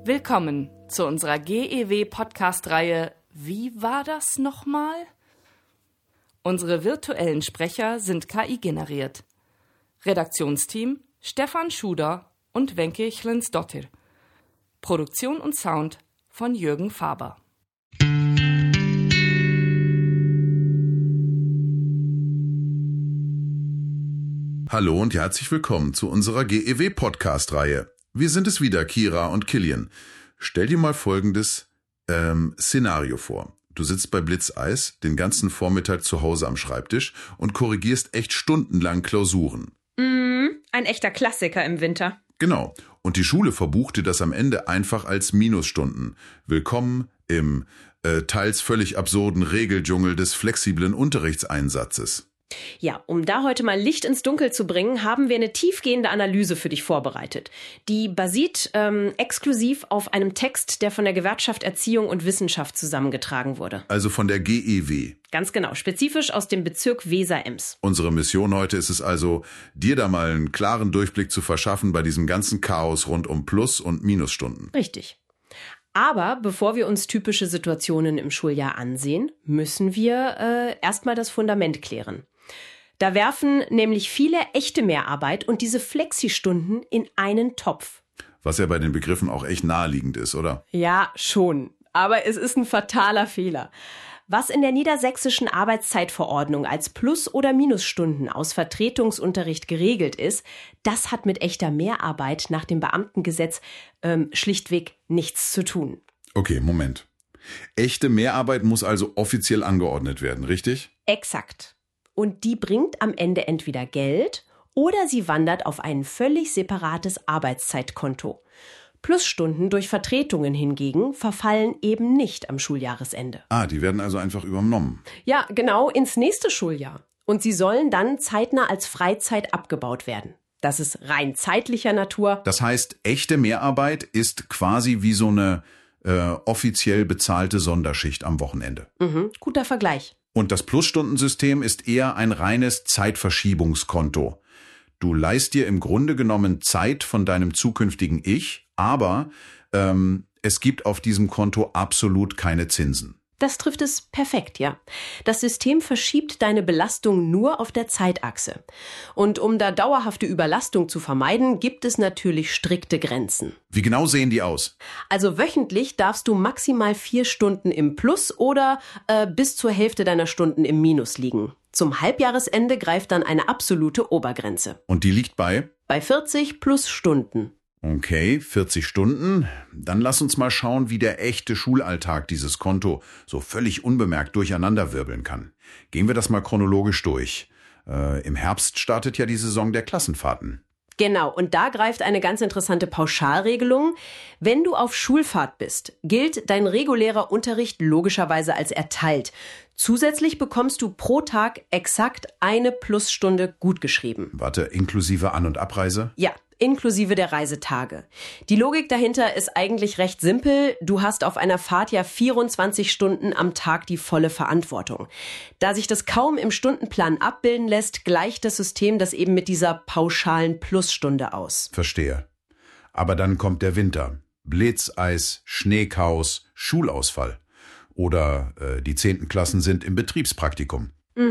Willkommen zu unserer GEW-Podcast-Reihe Wie war das nochmal? Unsere virtuellen Sprecher sind KI-generiert. Redaktionsteam Stefan Schuder und Wenke Chlensdottir. Produktion und Sound von Jürgen Faber. Hallo und herzlich willkommen zu unserer GEW-Podcast-Reihe. Wir sind es wieder, Kira und Kilian. Stell dir mal folgendes Szenario vor. Du sitzt bei Blitzeis den ganzen Vormittag zu Hause am Schreibtisch und korrigierst echt stundenlang Klausuren. Ein echter Klassiker im Winter. Genau. Und die Schule verbucht dir das am Ende einfach als Minusstunden. Willkommen im teils völlig absurden Regeldschungel des flexiblen Unterrichtseinsatzes. Ja, um da heute mal Licht ins Dunkel zu bringen, haben wir eine tiefgehende Analyse für dich vorbereitet. Die basiert exklusiv auf einem Text, der von der Gewerkschaft Erziehung und Wissenschaft zusammengetragen wurde. Also von der GEW. Ganz genau, spezifisch aus dem Bezirk Weser-Ems. Unsere Mission heute ist es also, dir da mal einen klaren Durchblick zu verschaffen bei diesem ganzen Chaos rund um Plus- und Minusstunden. Richtig. Aber bevor wir uns typische Situationen im Schuljahr ansehen, müssen wir erstmal das Fundament klären. Da werfen nämlich viele echte Mehrarbeit und diese Flexistunden in einen Topf. Was ja bei den Begriffen auch echt naheliegend ist, oder? Ja, schon. Aber es ist ein fataler Fehler. Was in der niedersächsischen Arbeitszeitverordnung als Plus- oder Minusstunden aus Vertretungsunterricht geregelt ist, das hat mit echter Mehrarbeit nach dem Beamtengesetz schlichtweg nichts zu tun. Okay, Moment. Echte Mehrarbeit muss also offiziell angeordnet werden, richtig? Exakt. Und die bringt am Ende entweder Geld oder sie wandert auf ein völlig separates Arbeitszeitkonto. Plusstunden durch Vertretungen hingegen verfallen eben nicht am Schuljahresende. Die werden also einfach übernommen. Ja, genau, ins nächste Schuljahr. Und sie sollen dann zeitnah als Freizeit abgebaut werden. Das ist rein zeitlicher Natur. Das heißt, echte Mehrarbeit ist quasi wie so eine offiziell bezahlte Sonderschicht am Wochenende. Guter Vergleich. Und das Plusstundensystem ist eher ein reines Zeitverschiebungskonto. Du leihst dir im Grunde genommen Zeit von deinem zukünftigen Ich, aber es gibt auf diesem Konto absolut keine Zinsen. Das trifft es perfekt, ja. Das System verschiebt deine Belastung nur auf der Zeitachse. Und um da dauerhafte Überlastung zu vermeiden, gibt es natürlich strikte Grenzen. Wie genau sehen die aus? Also wöchentlich darfst du maximal 4 Stunden im Plus oder bis zur Hälfte deiner Stunden im Minus liegen. Zum Halbjahresende greift dann eine absolute Obergrenze. Und die liegt bei? Bei 40 plus Stunden. Okay, 40 Stunden. Dann lass uns mal schauen, wie der echte Schulalltag dieses Konto so völlig unbemerkt durcheinanderwirbeln kann. Gehen wir das mal chronologisch durch. Im Herbst startet ja die Saison der Klassenfahrten. Genau, und da greift eine ganz interessante Pauschalregelung. Wenn du auf Schulfahrt bist, gilt dein regulärer Unterricht logischerweise als erteilt. Zusätzlich bekommst du pro Tag exakt eine Plusstunde gutgeschrieben. Warte, inklusive An- und Abreise? Ja, inklusive der Reisetage. Die Logik dahinter ist eigentlich recht simpel. Du hast auf einer Fahrt ja 24 Stunden am Tag die volle Verantwortung. Da sich das kaum im Stundenplan abbilden lässt, gleicht das System das eben mit dieser pauschalen Plusstunde aus. Verstehe. Aber dann kommt der Winter. Blitzeis, Schneechaos, Schulausfall. Oder die 10. Klassen sind im Betriebspraktikum.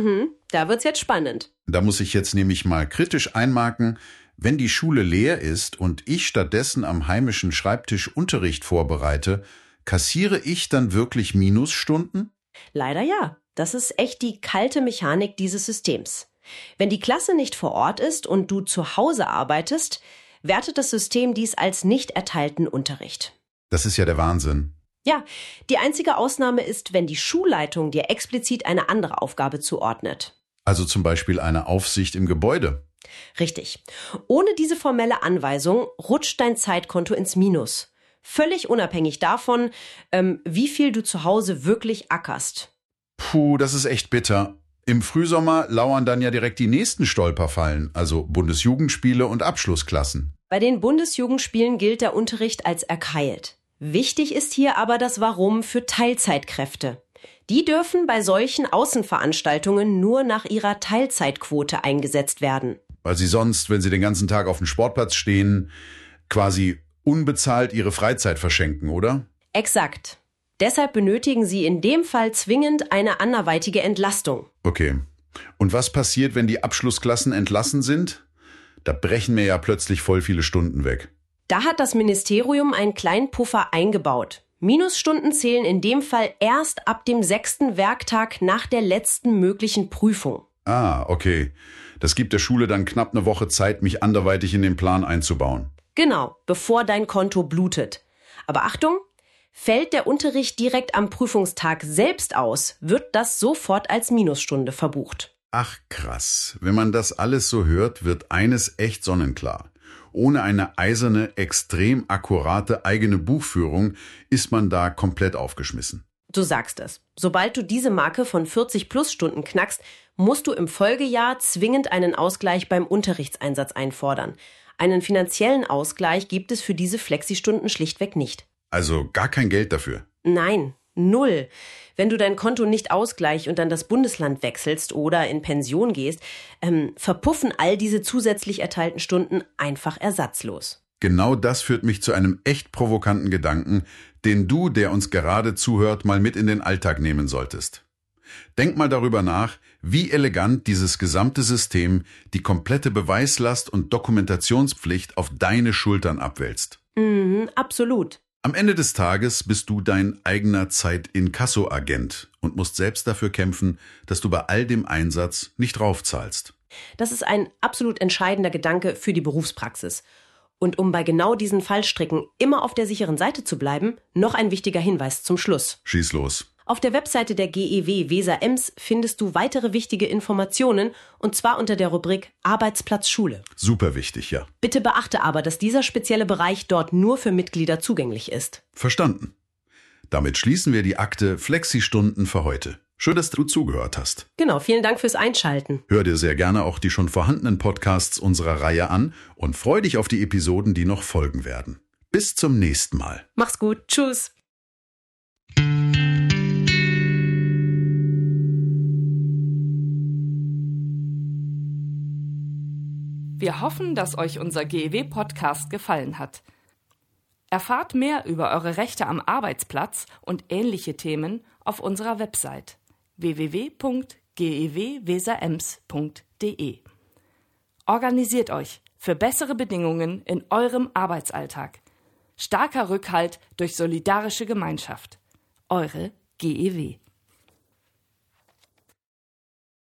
Da wird's jetzt spannend. Da muss ich jetzt nämlich mal kritisch einmarken, wenn die Schule leer ist und ich stattdessen am heimischen Schreibtisch Unterricht vorbereite, kassiere ich dann wirklich Minusstunden? Leider ja. Das ist echt die kalte Mechanik dieses Systems. Wenn die Klasse nicht vor Ort ist und du zu Hause arbeitest, wertet das System dies als nicht erteilten Unterricht. Das ist ja der Wahnsinn. Ja, die einzige Ausnahme ist, wenn die Schulleitung dir explizit eine andere Aufgabe zuordnet. Also zum Beispiel eine Aufsicht im Gebäude. Richtig. Ohne diese formelle Anweisung rutscht dein Zeitkonto ins Minus. Völlig unabhängig davon, wie viel du zu Hause wirklich ackerst. Puh, das ist echt bitter. Im Frühsommer lauern dann ja direkt die nächsten Stolperfallen, also Bundesjugendspiele und Abschlussklassen. Bei den Bundesjugendspielen gilt der Unterricht als erkeilt. Wichtig ist hier aber das Warum für Teilzeitkräfte. Die dürfen bei solchen Außenveranstaltungen nur nach ihrer Teilzeitquote eingesetzt werden. Weil sie sonst, wenn sie den ganzen Tag auf dem Sportplatz stehen, quasi unbezahlt ihre Freizeit verschenken, oder? Exakt. Deshalb benötigen Sie in dem Fall zwingend eine anderweitige Entlastung. Okay. Und was passiert, wenn die Abschlussklassen entlassen sind? Da brechen mir ja plötzlich voll viele Stunden weg. Da hat das Ministerium einen kleinen Puffer eingebaut. Minusstunden zählen in dem Fall erst ab dem 6. Werktag nach der letzten möglichen Prüfung. Ah, okay. Das gibt der Schule dann knapp eine Woche Zeit, mich anderweitig in den Plan einzubauen. Genau, bevor dein Konto blutet. Aber Achtung, fällt der Unterricht direkt am Prüfungstag selbst aus, wird das sofort als Minusstunde verbucht. Ach krass. Wenn man das alles so hört, wird eines echt sonnenklar. Ohne eine eiserne, extrem akkurate eigene Buchführung ist man da komplett aufgeschmissen. Du sagst es. Sobald du diese Marke von 40 plus Stunden knackst, musst du im Folgejahr zwingend einen Ausgleich beim Unterrichtseinsatz einfordern. Einen finanziellen Ausgleich gibt es für diese Flexistunden schlichtweg nicht. Also gar kein Geld dafür? Nein, 0. Wenn du dein Konto nicht ausgleichst und dann das Bundesland wechselst oder in Pension gehst, verpuffen all diese zusätzlich erteilten Stunden einfach ersatzlos. Genau das führt mich zu einem echt provokanten Gedanken, den du, der uns gerade zuhört, mal mit in den Alltag nehmen solltest. Denk mal darüber nach, wie elegant dieses gesamte System die komplette Beweislast und Dokumentationspflicht auf deine Schultern abwälzt. Absolut. Am Ende des Tages bist du dein eigener Zeit-Inkasso-Agent und musst selbst dafür kämpfen, dass du bei all dem Einsatz nicht draufzahlst. Das ist ein absolut entscheidender Gedanke für die Berufspraxis. Und um bei genau diesen Fallstricken immer auf der sicheren Seite zu bleiben, noch ein wichtiger Hinweis zum Schluss. Schieß los. Auf der Webseite der GEW Weser-Ems findest du weitere wichtige Informationen, und zwar unter der Rubrik Arbeitsplatz Schule. Super wichtig, ja. Bitte beachte aber, dass dieser spezielle Bereich dort nur für Mitglieder zugänglich ist. Verstanden. Damit schließen wir die Akte Flexi-Stunden für heute. Schön, dass du zugehört hast. Genau, vielen Dank fürs Einschalten. Hör dir sehr gerne auch die schon vorhandenen Podcasts unserer Reihe an und freu dich auf die Episoden, die noch folgen werden. Bis zum nächsten Mal. Mach's gut. Tschüss. Wir hoffen, dass euch unser GEW-Podcast gefallen hat. Erfahrt mehr über eure Rechte am Arbeitsplatz und ähnliche Themen auf unserer Website www.gewweserems.de. Organisiert euch für bessere Bedingungen in eurem Arbeitsalltag. Starker Rückhalt durch solidarische Gemeinschaft. Eure GEW.